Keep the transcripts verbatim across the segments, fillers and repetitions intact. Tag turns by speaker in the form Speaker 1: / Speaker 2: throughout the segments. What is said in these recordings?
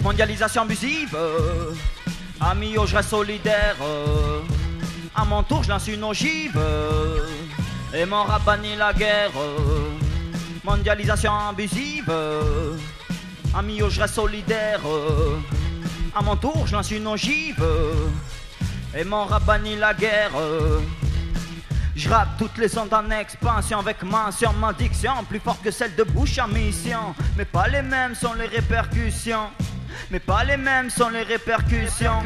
Speaker 1: Mondialisation abusive, euh, ami, oh, je reste solidaire. euh, À mon tour, je lance une ogive. euh, Et mon rap bannit la guerre. euh, Mondialisation abusive, euh, ami, oh, je reste solidaire. euh, À mon tour, je lance une ogive. euh, Et mon rap bannit la guerre. euh, Je rappe toutes les ondes en expansion avec mention, ma diction plus forte que celle de Bush en mission. Mais pas les mêmes sont les répercussions. Mais pas les mêmes sont les répercussions.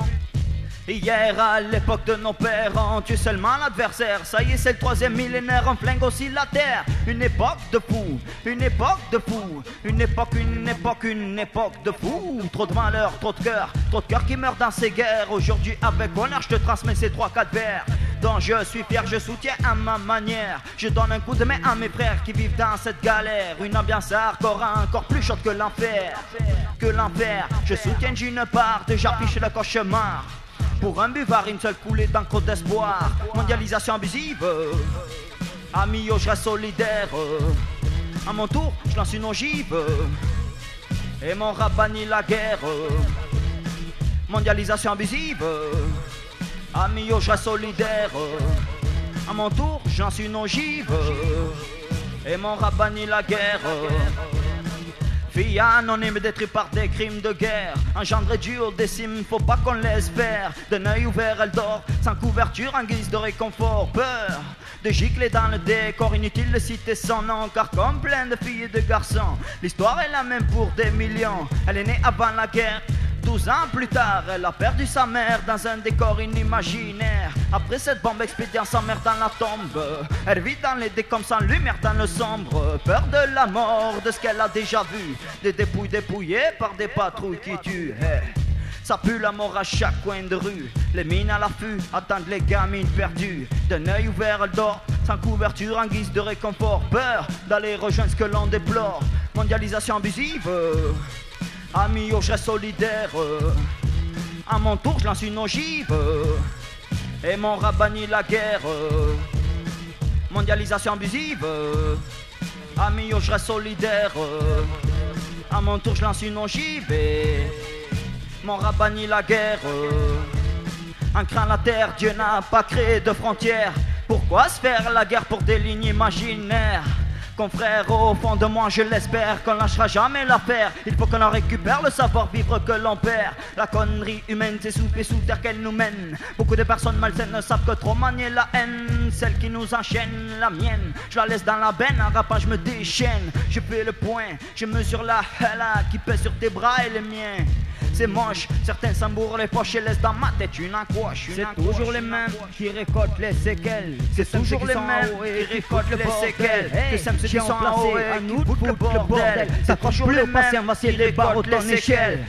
Speaker 1: Hier à l'époque de nos pères, on tue seulement l'adversaire. Ça y est, c'est le troisième millénaire, on flingue aussi la terre. Une époque de fou, une époque de fou. Une époque, une époque, une époque de fou. Trop de malheur, trop de cœur, trop de cœur qui meurent dans ces guerres. Aujourd'hui avec bonheur, je te transmets ces trois quatre vers dont je suis fier, je soutiens à ma manière. Je donne un coup de main à mes frères qui vivent dans cette galère. Une ambiance hardcore encore plus chaude que l'enfer. Que l'enfer, je soutiens d'une part, déjà fiche le cauchemar. Pour un buvard, une seule coulée d'encre d'espoir. Mondialisation abusive, ami, oh, je reste solidaire. À mon tour, je lance une ogive. Et mon rap bannit la guerre. Mondialisation abusive, ami, oh, je reste solidaire. À mon tour, je lance une ogive. Et mon rap bannit la guerre. Filles anonymes détruites par des crimes de guerre. Engendrées du haut des cimes, faut pas qu'on laisse faire. D'un œil ouvert, elle dort, sans couverture en guise de réconfort. Peur de gicler dans le décor, inutile de citer son nom. Car comme plein de filles et de garçons, l'histoire est la même pour des millions. Elle est née avant la guerre. Douze ans plus tard, elle a perdu sa mère dans un décor inimaginaire. Après cette bombe expédiant sa mère dans la tombe, elle vit dans les décombres sans lumière dans le sombre. Peur de la mort, de ce qu'elle a déjà vu. Des dépouilles dépouillées par des patrouilles qui tuent. Hey. Ça pue la mort à chaque coin de rue. Les mines à l'affût attendent les gamines perdues. D'un œil ouvert, elle dort, sans couverture en guise de réconfort. Peur d'aller rejoindre ce que l'on déplore. Mondialisation abusive, ami, oh, je reste solidaire. À mon tour, je lance une ogive. Et mon rap bannit la guerre. Mondialisation abusive, ami, oh, je reste solidaire. À mon tour, je lance une ogive. Et mon rap bannit la guerre. Ancrant la terre, Dieu n'a pas créé de frontières. Pourquoi se faire la guerre pour des lignes imaginaires? Confrère, au fond de moi je l'espère qu'on lâchera jamais l'affaire. Il faut qu'on en récupère le savoir-vivre que l'on perd. La connerie humaine c'est sous et sous terre qu'elle nous mène. Beaucoup de personnes malsaines ne savent que trop manier la haine. Celle qui nous enchaîne, la mienne, je la laisse dans la benne. En rappant je me déchaîne, je fais le point, je mesure la hala qui pèse sur tes bras et les miens. C'est moche, certains s'embourrent les poches et laissent dans ma tête une encoche. C'est toujours les mêmes qui récoltent les séquelles. C'est toujours les mêmes qui récoltent les séquelles. Que ceux qui sont placés à nous foutent le bordel. S'accroche plus au patient, va scier les barres ton échelle.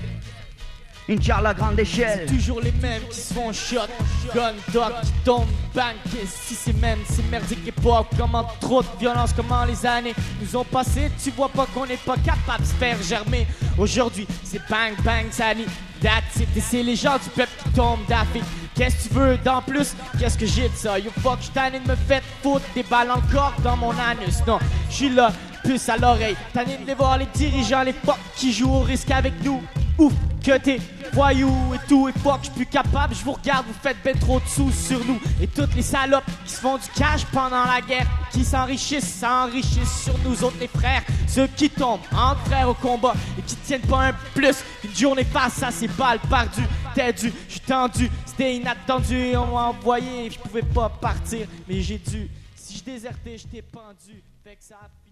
Speaker 1: Une charle à grande échelle.
Speaker 2: C'est toujours les mêmes qui se font shot, gun, dog, qui tombent, bang. Si c'est même, c'est merdique époque. Comment trop de violence, comment les années nous ont passé. Tu vois pas qu'on n'est pas capable de se faire germer. Aujourd'hui, c'est bang, bang, ça nie. That's it, et c'est les gens du peuple qui tombent d'affect. Qu'est-ce que tu veux d'en plus? Qu'est-ce que j'ai de ça? You fuck, j'suis tanné de me faire foutre des balles encore dans mon anus. Non, j'suis là, puce à l'oreille. Tanné de les voir les dirigeants, les fuck qui jouent au risque avec nous. Ouf, que t'es voyous et tout, et fuck, j'suis plus capable, je vous regarde, vous faites ben trop de sous sur nous. Et toutes les salopes qui se font du cash pendant la guerre, qui s'enrichissent, s'enrichissent sur nous autres les frères. Ceux qui tombent entre frères au combat et qui tiennent pas un plus une journée face à ces balles perdues. T'es dû, j'suis tendu, c'était inattendu, on m'a envoyé, je pouvais pas partir, mais j'ai dû. Si je désertais, j'étais pendu, fait que ça a